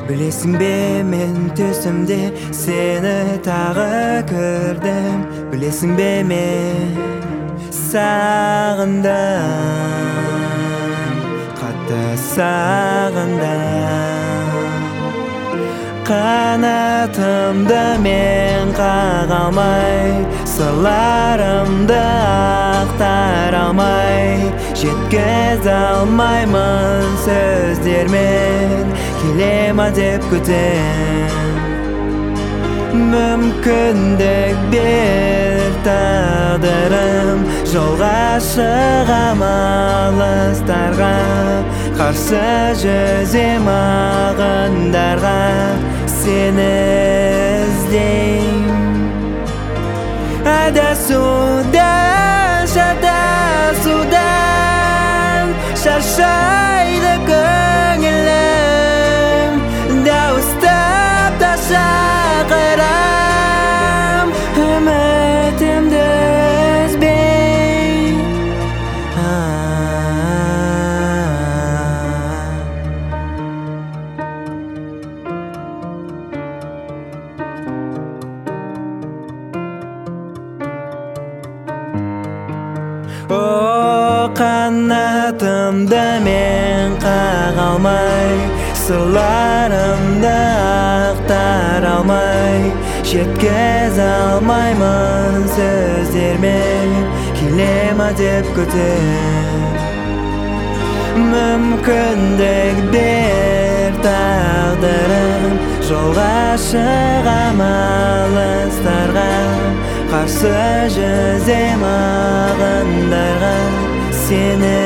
Білесің бе, мен түсімде сені тағы көрдім. Білесің бе, мен сағындым, қатты сағындым. Қанатымды мен қаға алмай, сырларымды ақтара алмай, жеткізе алмаймын сөздермен, келема деп күтем. Мүмкіндік бер тағдырым, жолға шығам алыстарға, қарсы жүзем ағындарға, сені іздейм. Адасудан, шатасудан шаршайды көңілім, дауыстап та шақырам, үмітімді үзбей. Қанатымды мен қаға алмай, сырларымды ақтара алмай, жеткізе алмаймын сөздермен, келема деп күтем. Мүмкіндік бер тағдырым, жолға шығам алыстарға, қарсы жүзем ағындарға, сені